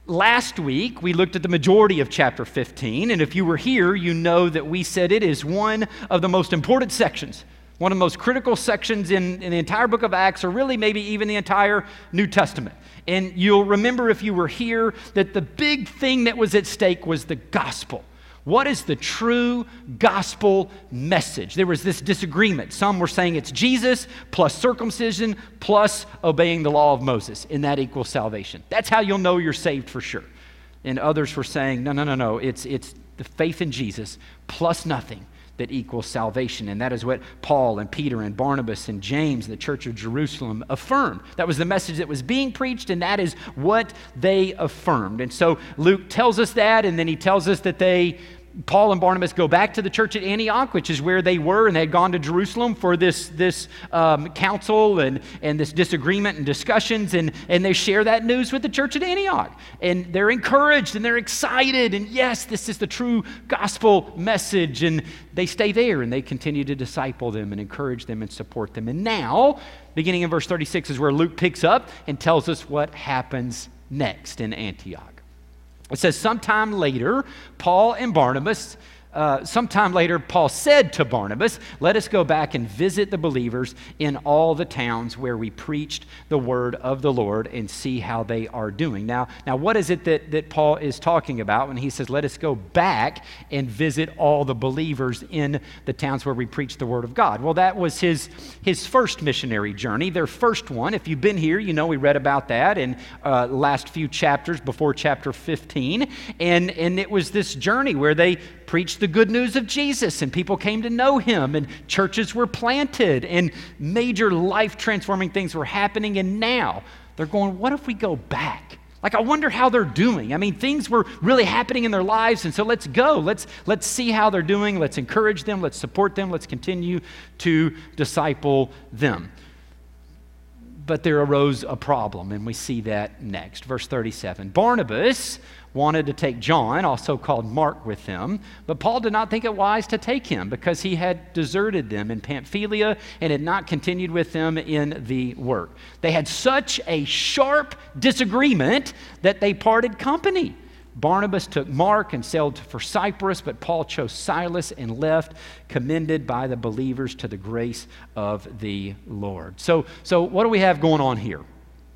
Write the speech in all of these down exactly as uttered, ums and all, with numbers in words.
Last week, we looked at the majority of chapter fifteen, and if you were here, you know that we said it is one of the most important sections, one of the most critical sections in, in the entire book of Acts, or really maybe even the entire New Testament. And you'll remember if you were here that the big thing that was at stake was the gospel. What is the true gospel message? There was this disagreement. Some were saying it's Jesus plus circumcision plus obeying the law of Moses, and that equals salvation. That's how you'll know you're saved for sure. And others were saying, no, no, no, no, it's, it's the faith in Jesus plus nothing that equals salvation. And that is what Paul and Peter and Barnabas and James, the church of Jerusalem, affirmed. That was the message that was being preached, and that is what they affirmed. And so Luke tells us that, and then he tells us that they, Paul and Barnabas, go back to the church at Antioch, which is where they were, and they had gone to Jerusalem for this, this um, council and, and this disagreement and discussions, and, and they share that news with the church at Antioch. And they're encouraged, and they're excited, and yes, this is the true gospel message, and they stay there, and they continue to disciple them and encourage them and support them. And now, beginning in verse thirty-six is where Luke picks up and tells us what happens next in Antioch. It says, sometime later, Paul and Barnabas, uh, sometime later, Paul said to Barnabas, let us go back and visit the believers in all the towns where we preached the word of the Lord and see how they are doing. Now, now what is it that, that Paul is talking about when he says, let us go back and visit all the believers in the towns where we preach the word of God? Well, that was his, his first missionary journey, their first one. If you've been here, you know we read about that in uh, last few chapters before chapter fifteen. And, and it was this journey where they preached the good news of Jesus, and people came to know him, and churches were planted, and major life-transforming things were happening. And now they're going, what if we go back? Like, I wonder how they're doing. I mean, things were really happening in their lives, and so let's go. Let's, let's see how they're doing. Let's encourage them. Let's support them. Let's continue to disciple them. But there arose a problem, and we see that next. Verse thirty-seven, Barnabas wanted to take John, also called Mark, with them, but Paul did not think it wise to take him because he had deserted them in Pamphylia and had not continued with them in the work. They had such a sharp disagreement that they parted company. Barnabas took Mark and sailed for Cyprus, but Paul chose Silas and left, commended by the believers to the grace of the Lord. So, so what do we have going on here?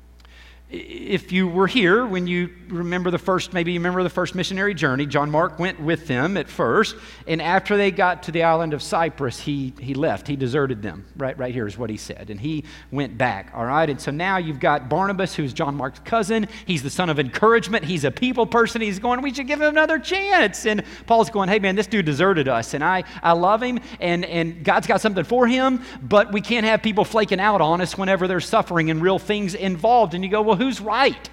If you were here when you remember the first, maybe you remember the first missionary journey, John Mark went with them at first, and after they got to the island of Cyprus, he he left. He deserted them. Right, right here is what he said, and he went back. All right, and so now you've got Barnabas, who's John Mark's cousin. He's the son of encouragement. He's a people person. He's going, we should give him another chance. And Paul's going, hey man, this dude deserted us, and I I love him, and and God's got something for him, but we can't have people flaking out on us whenever there's suffering and real things involved. And you go, well, who's right?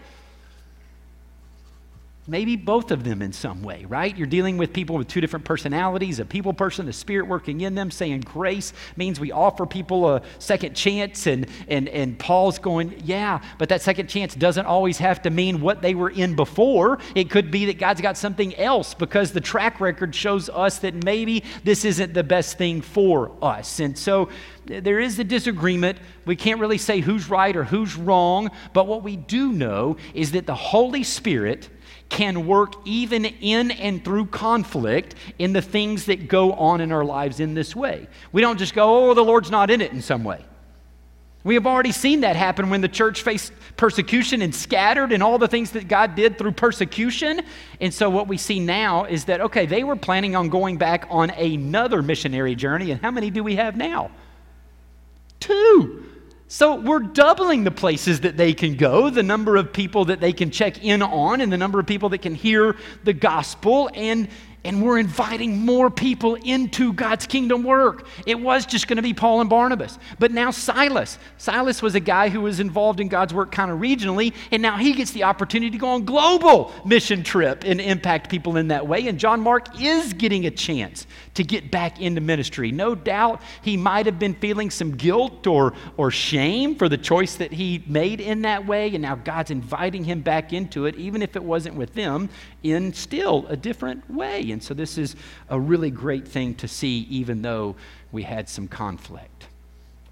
Maybe both of them in some way, right? You're dealing with people with two different personalities, a people person, the Spirit working in them, saying grace means we offer people a second chance, and, and, and Paul's going, yeah, but that second chance doesn't always have to mean what they were in before. It could be that God's got something else, because the track record shows us that maybe this isn't the best thing for us. And so there is a disagreement. We can't really say who's right or who's wrong, but what we do know is that the Holy Spirit can work even in and through conflict in the things that go on in our lives in this way. We don't just go, oh, the Lord's not in it in some way. We have already seen that happen when the church faced persecution and scattered, and all the things that God did through persecution. And so what we see now is that, okay, they were planning on going back on another missionary journey, and how many do we have now? Two. So we're doubling the places that they can go, the number of people that they can check in on, and the number of people that can hear the gospel, and and we're inviting more people into God's kingdom work. It was just going to be Paul and Barnabas, but now Silas. Silas was a guy who was involved in God's work kind of regionally, and now he gets the opportunity to go on global mission trip and impact people in that way. And John Mark is getting a chance to get back into ministry. No doubt he might have been feeling some guilt or, or shame for the choice that he made in that way, and now God's inviting him back into it, even if it wasn't with them, in still a different way. And so this is a really great thing to see, even though we had some conflict.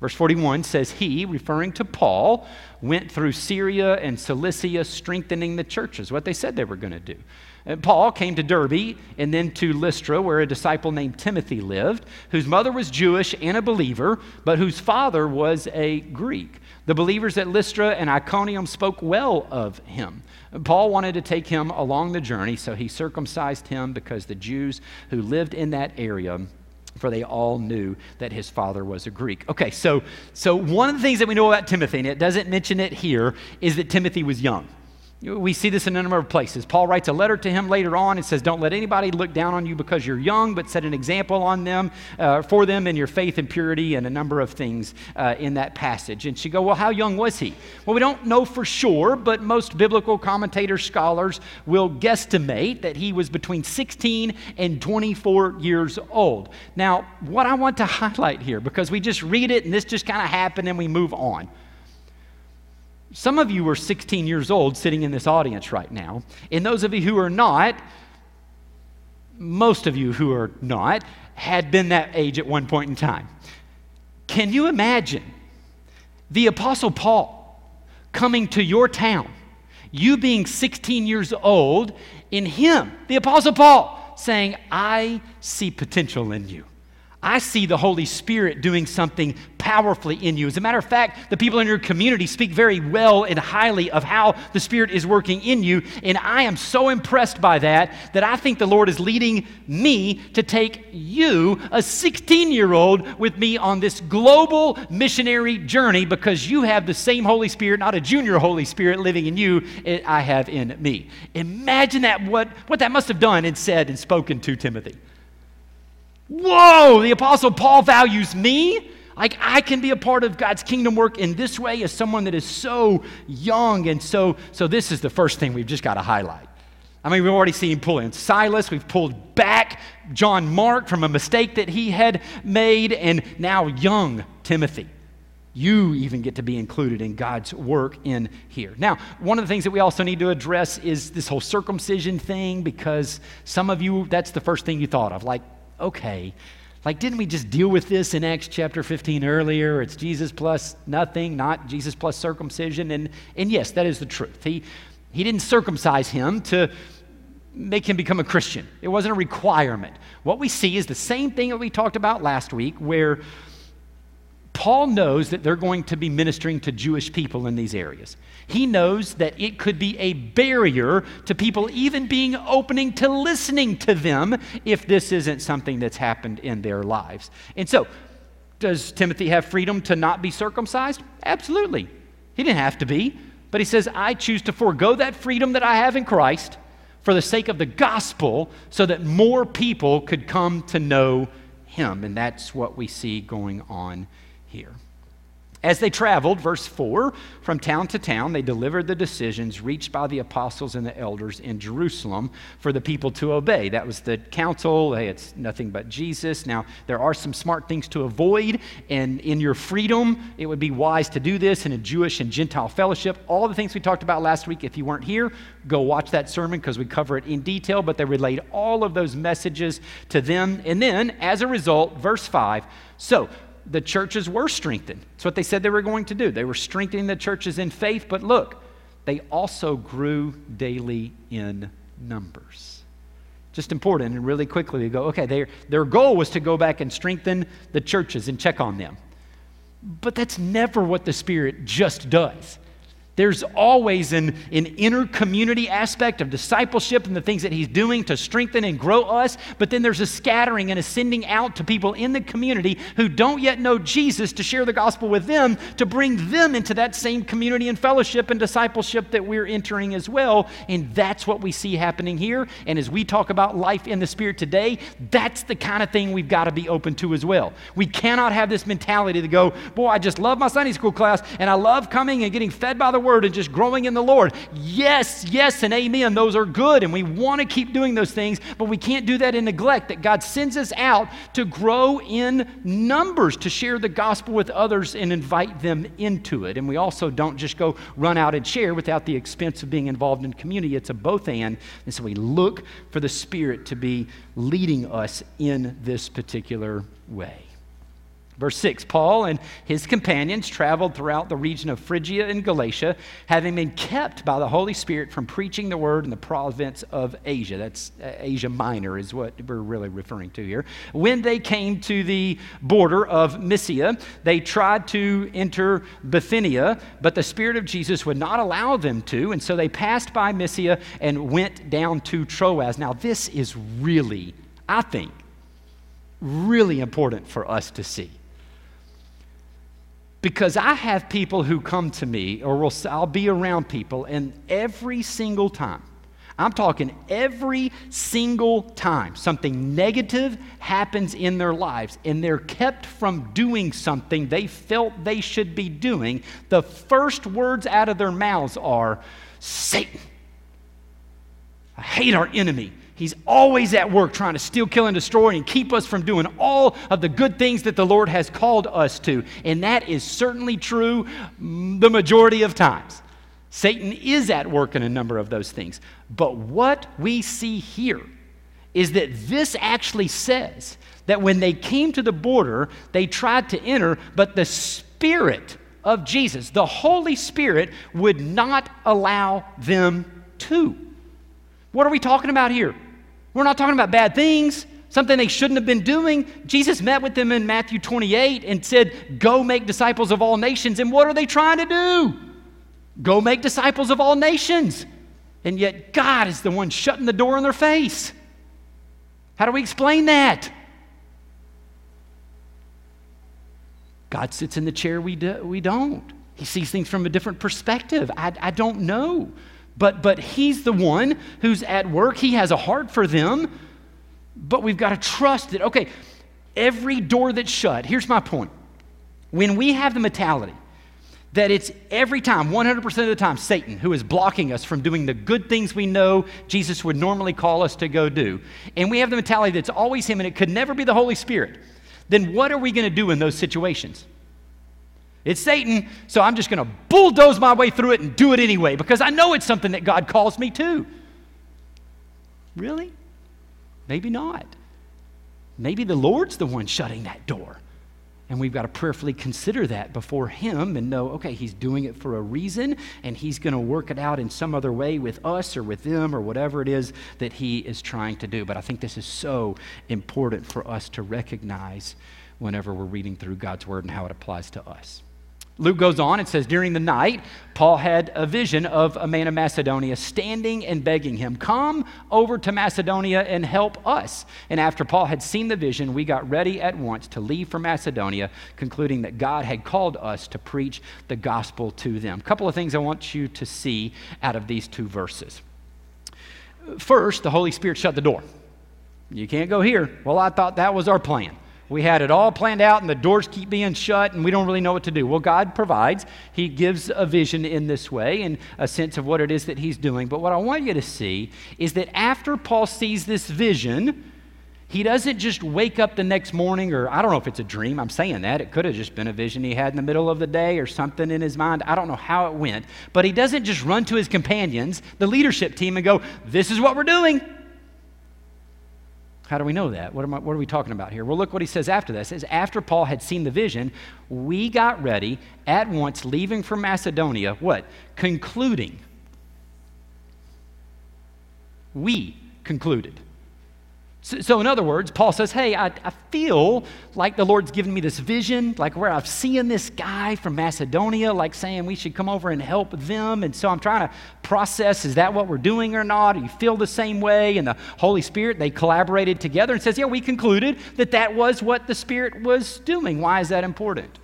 Verse forty-one says, he, referring to Paul, went through Syria and Cilicia, strengthening the churches, what they said they were going to do. And Paul came to Derbe and then to Lystra, where a disciple named Timothy lived, whose mother was Jewish and a believer, but whose father was a Greek. The believers at Lystra and Iconium spoke well of him. Paul wanted to take him along the journey, so he circumcised him because the Jews who lived in that area, for they all knew that his father was a Greek. Okay, so, so one of the things that we know about Timothy, and it doesn't mention it here, is that Timothy was young. We see this in a number of places. Paul writes a letter to him later on and says, don't let anybody look down on you because you're young, but set an example on them, uh, for them in your faith and purity, and a number of things uh, in that passage. And she go, well, how young was he? Well, we don't know for sure, but most biblical commentators, scholars will guesstimate that he was between sixteen and twenty-four years old. Now, what I want to highlight here, because we just read it and this just kind of happened and we move on. Some of you are sixteen years old sitting in this audience right now, and those of you who are not, most of you who are not, had been that age at one point in time. Can you imagine the Apostle Paul coming to your town, you being sixteen years old, in him, the Apostle Paul, saying, I see potential in you. I see the Holy Spirit doing something powerfully in you. As a matter of fact, the people in your community speak very well and highly of how the Spirit is working in you, and I am so impressed by that that I think the Lord is leading me to take you, a sixteen-year-old, with me on this global missionary journey because you have the same Holy Spirit, not a junior Holy Spirit living in you, I have in me. Imagine that, what, what that must have done and said and spoken to Timothy. Whoa, the Apostle Paul values me? Like, I can be a part of God's kingdom work in this way as someone that is so young. And so, so this is the first thing we've just got to highlight. I mean, we've already seen him pull in Silas. We've pulled back John Mark from a mistake that he had made. And now young Timothy. You even get to be included in God's work in here. Now, one of the things that we also need to address is this whole circumcision thing, because some of you, that's the first thing you thought of. Like, okay, like didn't we just deal with this in Acts chapter fifteen earlier? It's Jesus plus nothing, not Jesus plus circumcision. And, and yes, that is the truth. He, he didn't circumcise him to make him become a Christian. It wasn't a requirement. What we see is the same thing that we talked about last week, where Paul knows that they're going to be ministering to Jewish people in these areas. He knows that it could be a barrier to people even being opening to listening to them if this isn't something that's happened in their lives. And so, does Timothy have freedom to not be circumcised? Absolutely. He didn't have to be, but he says, I choose to forego that freedom that I have in Christ for the sake of the gospel so that more people could come to know him. And that's what we see going on here. As they traveled, verse four, from town to town, they delivered the decisions reached by the apostles and the elders in Jerusalem for the people to obey. That was the council. Hey, it's nothing but Jesus. Now, there are some smart things to avoid, and in your freedom, it would be wise to do this in a Jewish and Gentile fellowship. All the things we talked about last week, if you weren't here, go watch that sermon because we cover it in detail, but they relayed all of those messages to them. And then, as a result, verse five, so the churches were strengthened. That's what they said they were going to do. They were strengthening the churches in faith, but look, they also grew daily in numbers. Just important, and really quickly we go, okay, their, their goal was to go back and strengthen the churches and check on them. But that's never what the Spirit just does. There's always an, an inner community aspect of discipleship and the things that he's doing to strengthen and grow us, but then there's a scattering and a sending out to people in the community who don't yet know Jesus to share the gospel with them, to bring them into that same community and fellowship and discipleship that we're entering as well. And that's what we see happening here. And as we talk about life in the Spirit today, that's the kind of thing we've got to be open to as well. We cannot have this mentality to go, boy, I just love my Sunday school class and I love coming and getting fed by the Word and just growing in the Lord. Yes, yes, and amen. Those are good, and we want to keep doing those things, but we can't do that in neglect, that God sends us out to grow in numbers, to share the gospel with others and invite them into it. And we also don't just go run out and share without the expense of being involved in community. It's a both and. And so we look for the Spirit to be leading us in this particular way. Verse six, Paul and his companions traveled throughout the region of Phrygia and Galatia, having been kept by the Holy Spirit from preaching the word in the province of Asia. That's uh, Asia Minor is what we're really referring to here. When they came to the border of Mysia, they tried to enter Bithynia, but the Spirit of Jesus would not allow them to, and so they passed by Mysia and went down to Troas. Now this is really, I think, really important for us to see. Because I have people who come to me, or will, I'll be around people, and every single time, I'm talking every single time, something negative happens in their lives, and they're kept from doing something they felt they should be doing, the first words out of their mouths are, Satan. I hate our enemy. He's always at work trying to steal, kill, and destroy and keep us from doing all of the good things that the Lord has called us to. And that is certainly true the majority of times. Satan is at work in a number of those things. But what we see here is that this actually says that when they came to the border, they tried to enter, but the Spirit of Jesus, the Holy Spirit, would not allow them to. What are we talking about here? We're not talking about bad things, something they shouldn't have been doing. Jesus met with them in Matthew twenty-eight and said, go make disciples of all nations. And what are they trying to do? Go make disciples of all nations. And yet God is the one shutting the door in their face. How do we explain that? God sits in the chair we, do, we don't. He sees things from a different perspective. I, I don't know. But, but he's the one who's at work. He has a heart for them. But we've got to trust that, okay, every door that's shut, here's my point. When we have the mentality that it's every time, one hundred percent of the time, Satan who is blocking us from doing the good things we know Jesus would normally call us to go do, and we have the mentality that's always him and it could never be the Holy Spirit, then what are we going to do in those situations? It's Satan, so I'm just going to bulldoze my way through it and do it anyway because I know it's something that God calls me to. Really? Maybe not. Maybe the Lord's the one shutting that door. And we've got to prayerfully consider that before him and know, okay, he's doing it for a reason and he's going to work it out in some other way with us or with them or whatever it is that he is trying to do. But I think this is so important for us to recognize whenever we're reading through God's word and how it applies to us. Luke goes on and says, during the night, Paul had a vision of a man of Macedonia standing and begging him, come over to Macedonia and help us. And after Paul had seen the vision, we got ready at once to leave for Macedonia, concluding that God had called us to preach the gospel to them. A couple of things I want you to see out of these two verses. First, the Holy Spirit shut the door. You can't go here. Well, I thought that was our plan. We had it all planned out and the doors keep being shut and we don't really know what to do. Well, God provides. He gives a vision in this way and a sense of what it is that he's doing. But what I want you to see is that after Paul sees this vision, he doesn't just wake up the next morning, or I don't know if it's a dream. I'm saying that. It could have just been a vision he had in the middle of the day or something in his mind. I don't know how it went. But he doesn't just run to his companions, the leadership team, and go, this is what we're doing. How do we know that? What, am I, what are we talking about here? Well, look what he says after this. It says, after Paul had seen the vision, we got ready at once, leaving for Macedonia, what? Concluding. We concluded. So, so in other words, Paul says, hey, I, I feel like the Lord's given me this vision, like where I've seen this guy from Macedonia, like saying we should come over and help them. And so I'm trying to process, is that what we're doing or not? Do you feel the same way? And the Holy Spirit, they collaborated together and says, yeah, we concluded that that was what the Spirit was doing. Why is that important?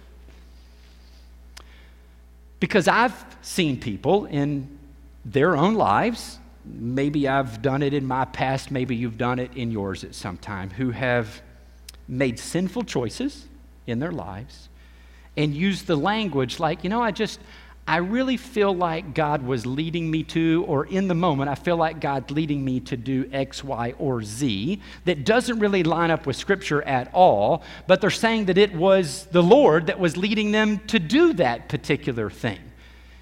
Because I've seen people in their own lives, maybe I've done it in my past, maybe you've done it in yours at some time, who have made sinful choices in their lives and used the language like, you know, I just, I really feel like God was leading me to, or in the moment, I feel like God's leading me to do X, Y, or Z that doesn't really line up with Scripture at all, but they're saying that it was the Lord that was leading them to do that particular thing.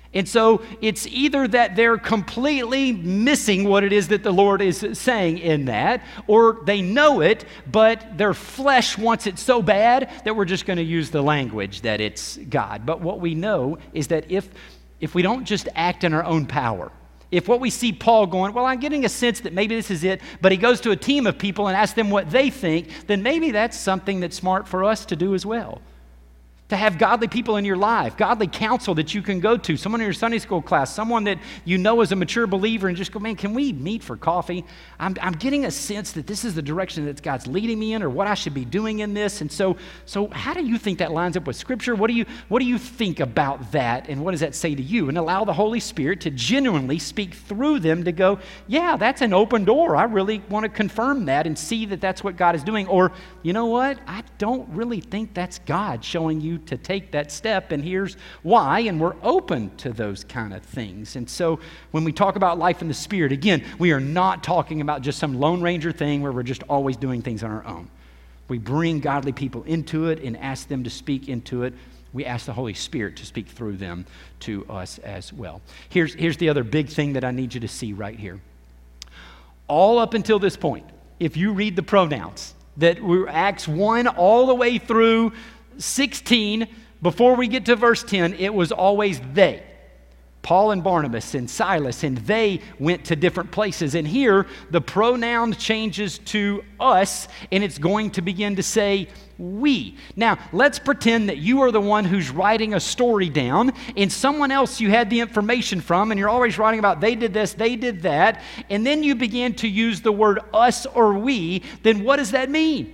And so it's either that they're completely missing what it is that the Lord is saying in that, or they know it, but their flesh wants it so bad that we're just going to use the language that it's God. But what we know is that if, if we don't just act in our own power, if what we see Paul going, well, I'm getting a sense that maybe this is it, but he goes to a team of people and asks them what they think, then maybe that's something that's smart for us to do as well. To have godly people in your life, godly counsel that you can go to, someone in your Sunday school class, someone that you know is a mature believer, and just go, man, can we meet for coffee? I'm, I'm getting a sense that this is the direction that God's leading me in, or what I should be doing in this. And so, so how do you think that lines up with Scripture? What do you, what do you think about that, and what does that say to you? And allow the Holy Spirit to genuinely speak through them to go, yeah, that's an open door. I really want to confirm that and see that that's what God is doing. Or, you know what? I don't really think that's God showing you to take that step, and here's why, and we're open to those kind of things. And so when we talk about life in the Spirit, again, we are not talking about just some Lone Ranger thing where we're just always doing things on our own. We bring godly people into it and ask them to speak into it. We ask the Holy Spirit to speak through them to us as well. Here's, here's the other big thing that I need you to see right here. All up until this point, if you read the pronouns, that we're Acts one all the way through sixteen, before we get to verse ten, it was always they. Paul and Barnabas and Silas, and they went to different places. And here, the pronoun changes to us, and it's going to begin to say we. Now, let's pretend that you are the one who's writing a story down, and someone else you had the information from, and you're always writing about they did this, they did that, and then you begin to use the word us or we, then what does that mean?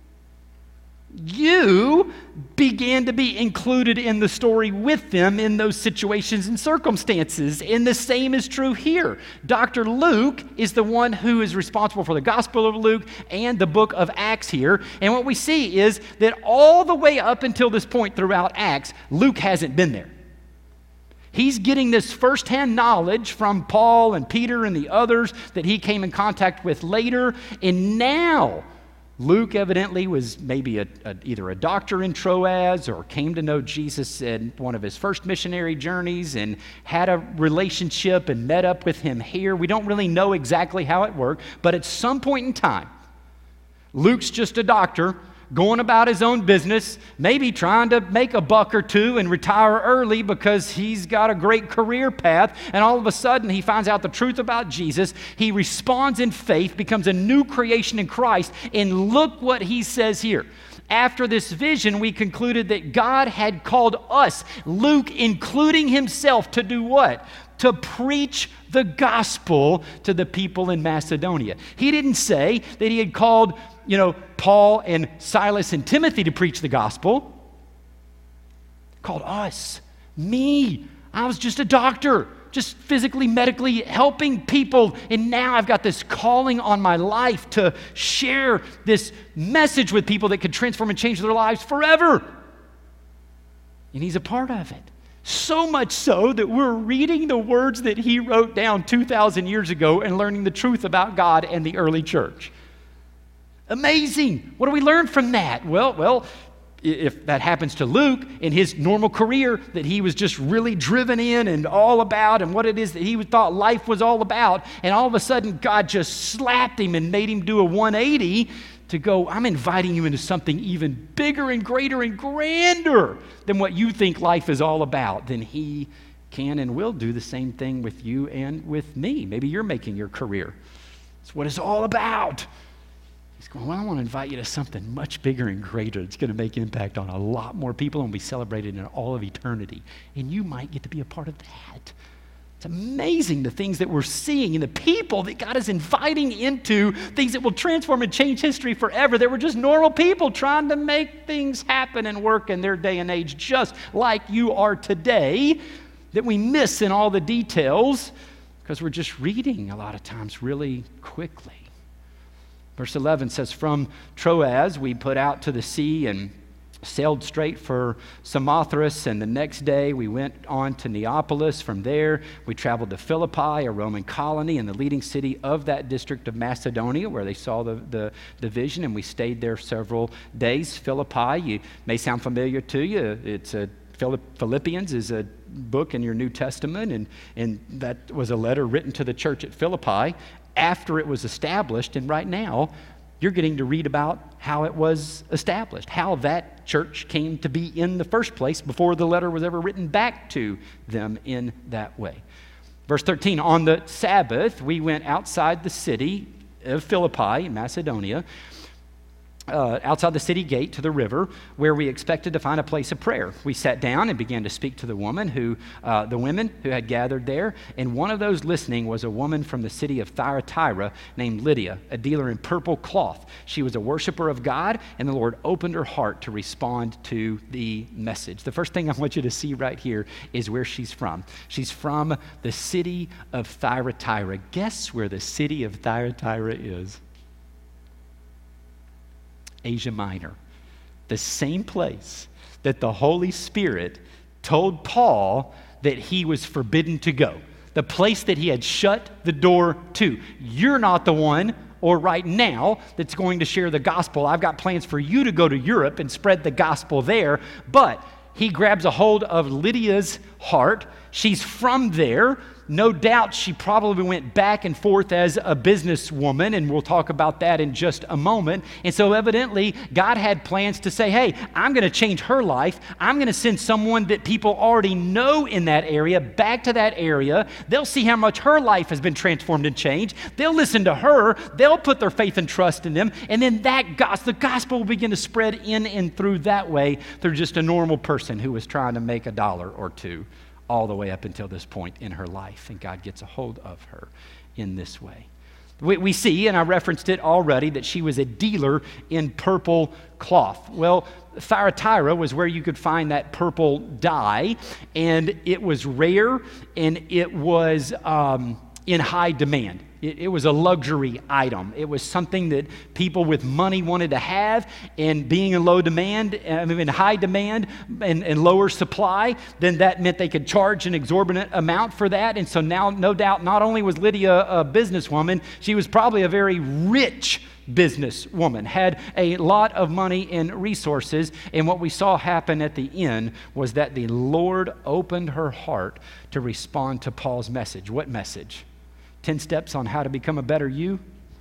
You began to be included in the story with them in those situations and circumstances. And the same is true here. Doctor Luke is the one who is responsible for the Gospel of Luke and the book of Acts here. And what we see is that all the way up until this point throughout Acts, Luke hasn't been there. He's getting this firsthand knowledge from Paul and Peter and the others that he came in contact with later. And now, Luke evidently was maybe a, a, either a doctor in Troas or came to know Jesus in one of his first missionary journeys and had a relationship and met up with him here. We don't really know exactly how it worked, but at some point in time, Luke's just a doctor going about his own business, maybe trying to make a buck or two and retire early because he's got a great career path, and all of a sudden he finds out the truth about Jesus. He responds in faith, becomes a new creation in Christ, and look what he says here. After this vision, we concluded that God had called us, Luke including himself, to do what? To preach the gospel to the people in Macedonia. He didn't say that he had called, you know, Paul and Silas and Timothy to preach the gospel. He called us, me. I was just a doctor, just physically, medically helping people. And now I've got this calling on my life to share this message with people that could transform and change their lives forever. And he's a part of it. So much so that we're reading the words that he wrote down two thousand years ago and learning the truth about God and the early church. Amazing. What do we learn from that? Well, well, if that happens to Luke in his normal career that he was just really driven in and all about and what it is that he thought life was all about, and all of a sudden God just slapped him and made him do a one eighty to go, I'm inviting you into something even bigger and greater and grander than what you think life is all about, then he can and will do the same thing with you and with me. Maybe you're making your career. It's what it's all about. He's going, well, I want to invite you to something much bigger and greater. It's going to make impact on a lot more people and be celebrated in all of eternity. And you might get to be a part of that. It's amazing the things that we're seeing and the people that God is inviting into things that will transform and change history forever. That were just normal people trying to make things happen and work in their day and age, just like you are today, that we miss in all the details because we're just reading a lot of times really quickly. Verse eleven says, from Troas we put out to the sea and sailed straight for Samothrace, and the next day we went on to Neapolis. From there, we traveled to Philippi, a Roman colony and the leading city of that district of Macedonia, where they saw the, the, the vision, and we stayed there several days. Philippi, you may sound familiar to you. It's a Philippians is a book in your New Testament, and, and that was a letter written to the church at Philippi after it was established, and right now you're getting to read about how it was established, how that church came to be in the first place before the letter was ever written back to them in that way. Verse thirteen, on the Sabbath, we went outside the city of Philippi in Macedonia, Uh, outside the city gate to the river, where we expected to find a place of prayer. We sat down and began to speak to the woman who, uh, the women who had gathered there, and one of those listening was a woman from the city of Thyatira named Lydia, a dealer in purple cloth. She was a worshiper of God, and the Lord opened her heart to respond to the message. The first thing I want you to see right here is where she's from. She's from the city of Thyatira. Guess where the city of Thyatira is? Asia Minor, the same place that the Holy Spirit told Paul that he was forbidden to go, the place that he had shut the door to. You're not the one, or right now, that's going to share the gospel. I've got plans for you to go to Europe and spread the gospel there, but he grabs a hold of Lydia's heart. She's from there. No doubt she probably went back and forth as a businesswoman, and we'll talk about that in just a moment. And so evidently, God had plans to say, hey, I'm going to change her life. I'm going to send someone that people already know in that area back to that area. They'll see how much her life has been transformed and changed. They'll listen to her. They'll put their faith and trust in them. And then that gospel, the gospel will begin to spread in and through that way through just a normal person who was trying to make a dollar or two, all the way up until this point in her life. And God gets a hold of her in this way. We, we see, and I referenced it already, that she was a dealer in purple cloth. Well, Thyatira was where you could find that purple dye, and it was rare, and it was um, in high demand. It, it was a luxury item. It was something that people with money wanted to have, and being in low demand, I mean in high demand and, and lower supply, then that meant they could charge an exorbitant amount for that. And so now, no doubt, not only was Lydia a businesswoman, she was probably a very rich businesswoman, had a lot of money and resources. And what we saw happen at the end was that the Lord opened her heart to respond to Paul's message. What message? ten steps on how to become a better you?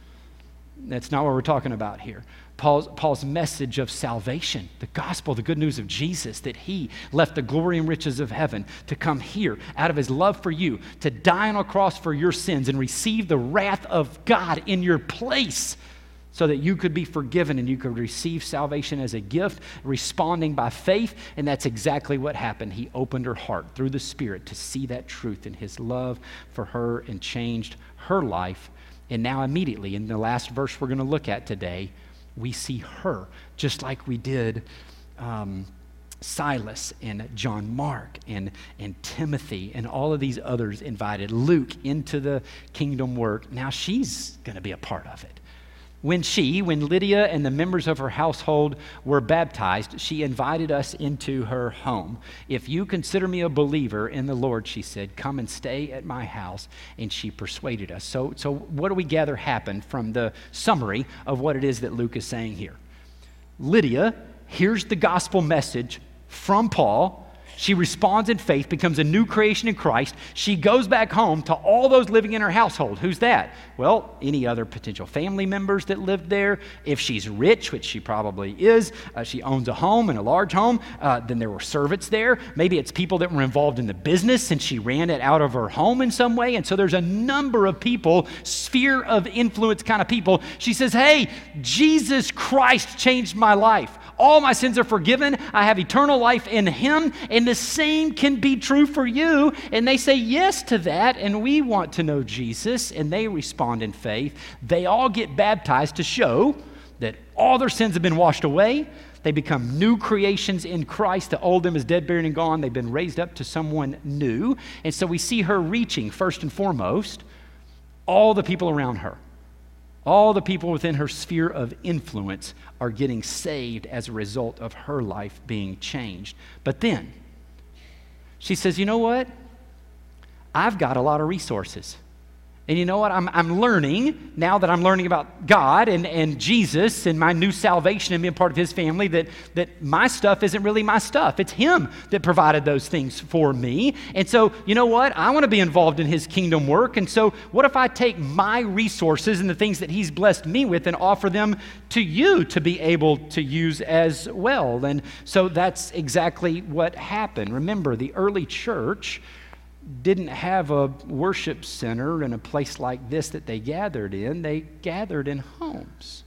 That's not what we're talking about here. Paul's, Paul's message of salvation, the gospel, the good news of Jesus, that he left the glory and riches of heaven to come here out of his love for you, to die on a cross for your sins and receive the wrath of God in your place, so that you could be forgiven and you could receive salvation as a gift, responding by faith. And that's exactly what happened. He opened her heart through the Spirit to see that truth in his love for her and changed her life. And now immediately, in the last verse we're going to look at today, we see her, just like we did um, Silas and John Mark and, and Timothy and all of these others invited Luke into the kingdom work. Now she's going to be a part of it. When she, when Lydia and the members of her household were baptized, she invited us into her home. If you consider me a believer in the Lord, she said, come and stay at my house. And she persuaded us. So, so what do we gather happened from the summary of what it is that Luke is saying here? Lydia hears the gospel message from Paul. She responds in faith, becomes a new creation in Christ. She goes back home to all those living in her household. Who's that? Well, any other potential family members that lived there. If she's rich, which she probably is, uh, she owns a home and a large home, uh, then there were servants there. Maybe it's people that were involved in the business and she ran it out of her home in some way. And so there's a number of people, sphere of influence kind of people. She says, hey, Jesus Christ changed my life. All my sins are forgiven. I have eternal life in him. And the same can be true for you. And they say yes to that. And we want to know Jesus. And they respond in faith. They all get baptized to show that all their sins have been washed away. They become new creations in Christ. The old them is dead, buried, and gone. They've been raised up to someone new. And so we see her reaching, first and foremost, all the people around her. All the people within her sphere of influence are getting saved as a result of her life being changed. But then she says, you know what? I've got a lot of resources. And you know what? I'm, I'm learning, now that I'm learning about God and, and Jesus and my new salvation and being part of his family, that, that my stuff isn't really my stuff. It's him that provided those things for me. And so, you know what? I want to be involved in his kingdom work. And so what if I take my resources and the things that he's blessed me with and offer them to you to be able to use as well? And so that's exactly what happened. Remember, the early church didn't have a worship center and a place like this that they gathered in. They gathered in homes.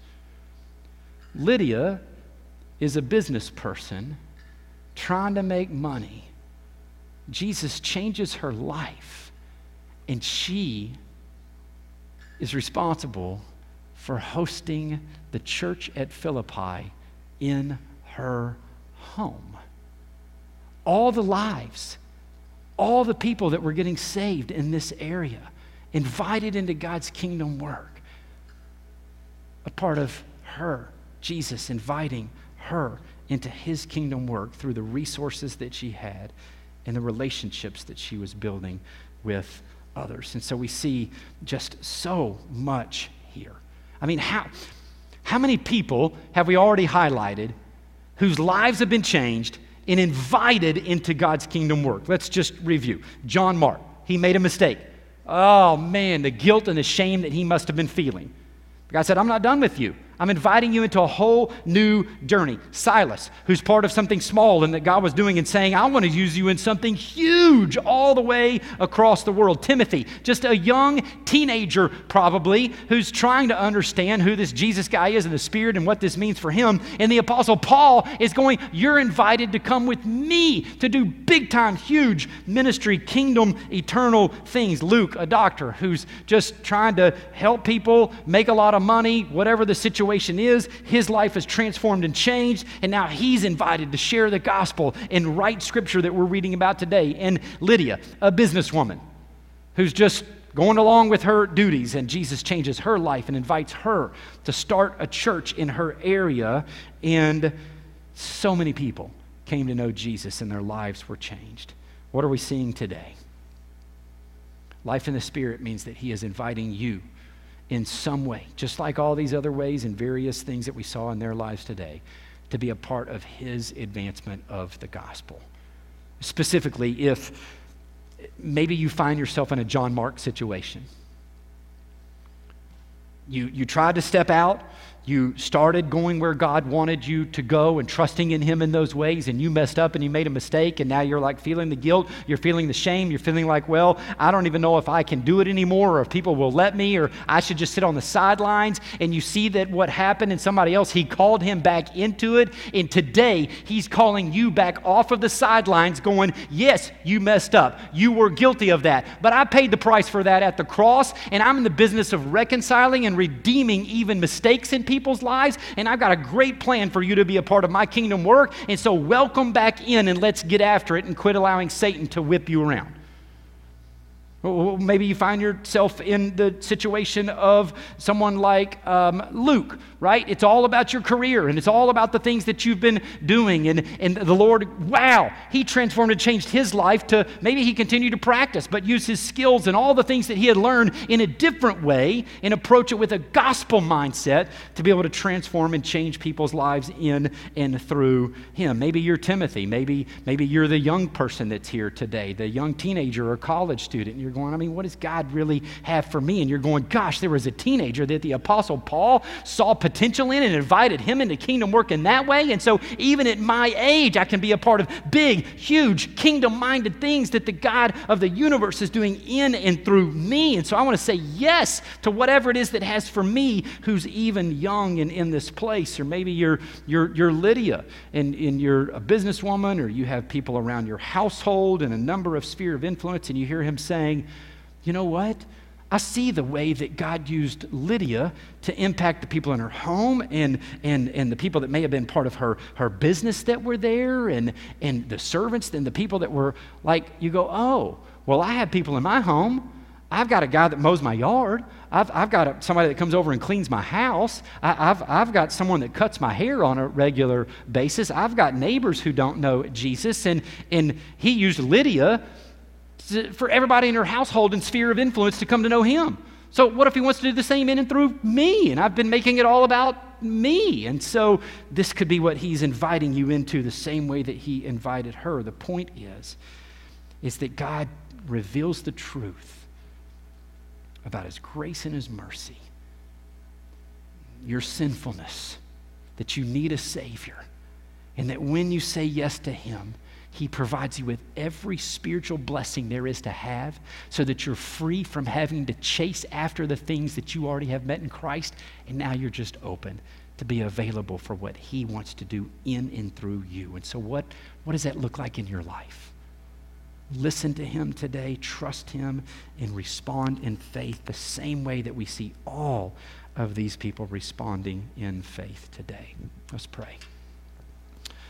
Lydia is a business person trying to make money. Jesus changes her life, and she is responsible for hosting the church at Philippi in her home. All the lives, all the people that were getting saved in this area, invited into God's kingdom work, a part of her, Jesus inviting her into his kingdom work through the resources that she had and the relationships that she was building with others. And so we see just so much here. I mean, how, how many people have we already highlighted whose lives have been changed and invited into God's kingdom work? Let's just review. John Mark, he made a mistake. Oh man, the guilt and the shame that he must have been feeling. God said, I'm not done with you. I'm inviting you into a whole new journey. Silas, who's part of something small and that God was doing and saying, I want to use you in something huge all the way across the world. Timothy, just a young teenager probably, who's trying to understand who this Jesus guy is in the Spirit and what this means for him. And the Apostle Paul is going, you're invited to come with me to do big time, huge ministry, kingdom, eternal things. Luke, a doctor who's just trying to help people make a lot of money, whatever the situation is, his life is transformed and changed, and now he's invited to share the gospel and write scripture that we're reading about today. And Lydia, a businesswoman who's just going along with her duties, and Jesus changes her life and invites her to start a church in her area, and so many people came to know Jesus and their lives were changed. What are we seeing today? Life in the Spirit means that he is inviting you in some way, just like all these other ways and various things that we saw in their lives today, to be a part of his advancement of the gospel. Specifically, if maybe you find yourself in a John Mark situation. You, you tried to step out, you started going where God wanted you to go and trusting in him in those ways, and you messed up and you made a mistake, and now you're like feeling the guilt, you're feeling the shame, you're feeling like, well, I don't even know if I can do it anymore or if people will let me, or I should just sit on the sidelines. And you see that what happened in somebody else, he called him back into it, and today he's calling you back off of the sidelines going, yes, you messed up, you were guilty of that, but I paid the price for that at the cross, and I'm in the business of reconciling and redeeming even mistakes in people people's lives, and I've got a great plan for you to be a part of my kingdom work, and so welcome back in and let's get after it and quit allowing Satan to whip you around. Well, maybe you find yourself in the situation of someone like um, Luke, right? It's all about your career, and it's all about the things that you've been doing, and, and the Lord, wow, he transformed and changed his life to, maybe he continued to practice, but use his skills and all the things that he had learned in a different way and approach it with a gospel mindset to be able to transform and change people's lives in and through him. Maybe you're Timothy. Maybe, maybe you're the young person that's here today, the young teenager or college student, and you're going, I mean, what does God really have for me? And you're going, gosh, there was a teenager that the Apostle Paul saw potential in and invited him into kingdom work in that way. And so even at my age, I can be a part of big, huge, kingdom-minded things that the God of the universe is doing in and through me. And so I want to say yes to whatever it is that has for me who's even young and in this place. Or maybe you're, you're, you're Lydia and, and you're a businesswoman, or you have people around your household in a number of sphere of influence, and you hear him saying, you know what? I see the way that God used Lydia to impact the people in her home and, and, and the people that may have been part of her, her business that were there, and, and the servants and the people that were like, you go, oh, well, I have people in my home. I've got a guy that mows my yard. I've, I've got a, somebody that comes over and cleans my house. I, I've, I've got someone that cuts my hair on a regular basis. I've got neighbors who don't know Jesus. And, and he used Lydia for everybody in her household and sphere of influence to come to know him. So what if he wants to do the same in and through me? And I've been making it all about me. And so this could be what he's inviting you into the same way that he invited her. The point is, is that God reveals the truth about his grace and his mercy, your sinfulness, that you need a Savior, and that when you say yes to him, he provides you with every spiritual blessing there is to have so that you're free from having to chase after the things that you already have met in Christ, and now you're just open to be available for what he wants to do in and through you. And so what, what does that look like in your life? Listen to him today, trust him, and respond in faith the same way that we see all of these people responding in faith today. Let's pray.